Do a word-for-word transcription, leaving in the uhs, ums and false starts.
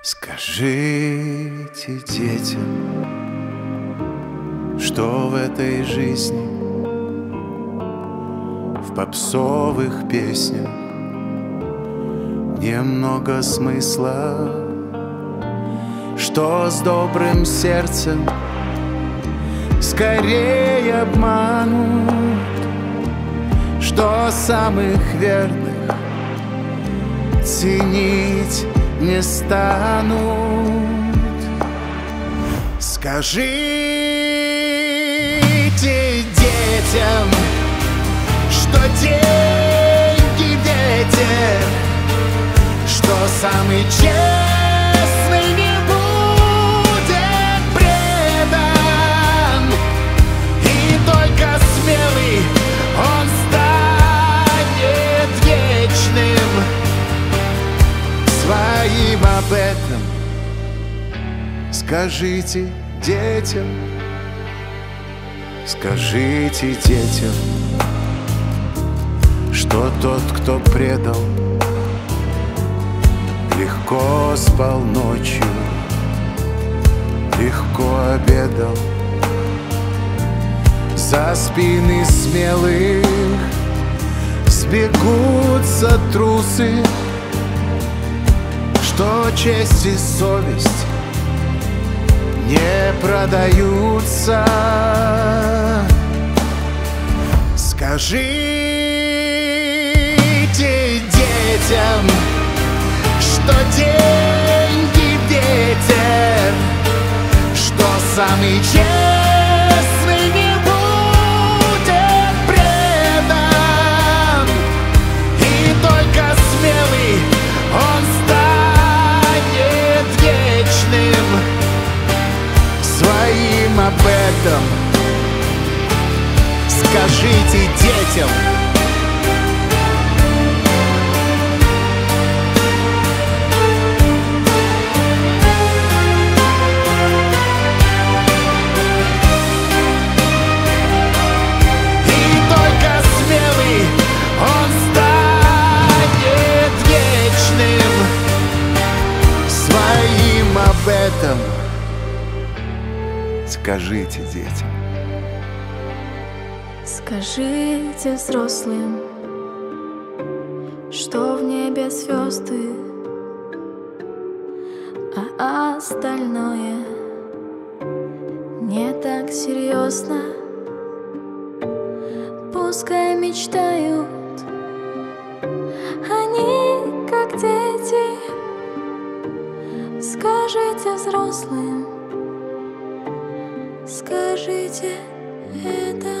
Скажите детям, что в этой жизни, в попсовых песнях немного смысла, что с добрым сердцем скорее обманут, что самых верных ценить не станут. Скажите детям, что деньги ветер, что самый честный не будет предан, и только смелый он станет вечным. Своим об этом скажите детям, скажите детям, что тот, кто предал, легко спал ночью, легко обедал. За спины смелых сбегутся трусы, что честь и совесть не продаются. Скажите детям, что деньги ветер, что самый честный не будет предан, и только смелый он станет вечным. Своим об этом скажите детям. И только смелый он станет вечным. Своим об этом скажите детям. Скажите взрослым, что в небе звезды, а остальное не так серьезно. Пускай мечтают они, как дети. Скажите взрослым, скажите это.